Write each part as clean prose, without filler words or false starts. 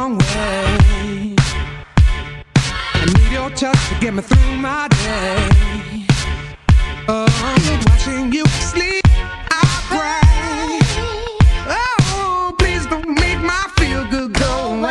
long way. I need your touch to get me through my day. Oh, watching you sleep, I pray. Oh, please don't make my feel good go away.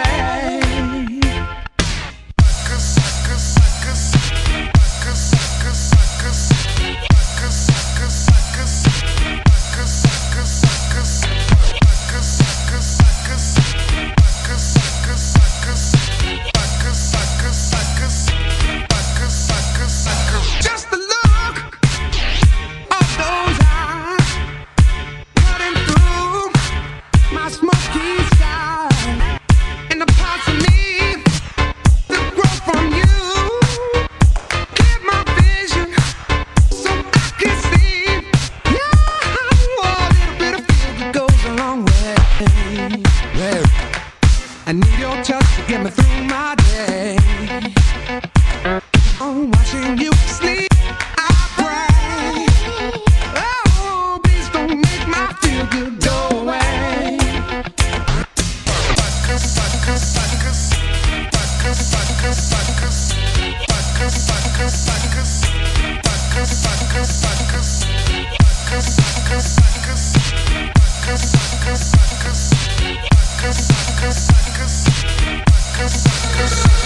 Just the look of those eyes cutting through my smoky side, and the parts of me that grow from you clear my vision so I can see. Yeah, a little bit of feel goes a long way. I need your touch to get me through my day. Oh, watching you sleep, I pray. Oh, please don't make my feel good go away. Suckers.